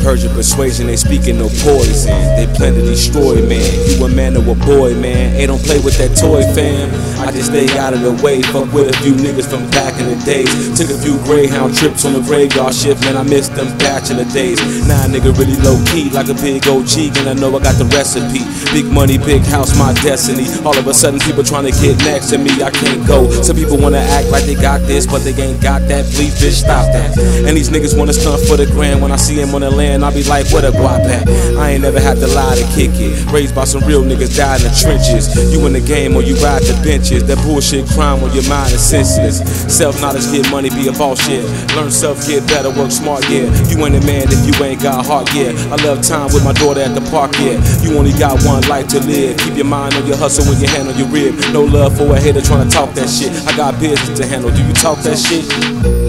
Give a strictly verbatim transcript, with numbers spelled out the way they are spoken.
heard your persuasion, they speaking no poison. They plan to destroy, man. You a man or a boy, man. They don't play with that toy, fam. I just stay out of the way. Fuck with a few niggas from back in the days. Took a few Greyhound trips on the graveyard shift, man. I miss them bachelor days. Now nah, nigga really low key, like a big O G, and I know I got the recipe. Big money, big house, my destiny. All of a sudden, people trying to get next to me. I can't go. Some people wanna act like they got this, but they ain't got that. Please, bitch, stop that. And these niggas wanna stunt for the grand. When I see him on the land, I be like, what a guap at? I ain't never had to lie to kick it. Raised by some real niggas, died in the trenches. You in the game or you ride the benches. That bullshit crime on your mind is senseless. Self-knowledge, get money, be a boss, yeah. Learn self, get better, work smart, yeah. You ain't a man if you ain't got heart, yeah. I love time with my daughter at the park, yeah. You only got one life to live. Keep your mind on your hustle when your hand on your rib. No love for a hater trying to talk that shit. I got business to handle. Do you talk that shit?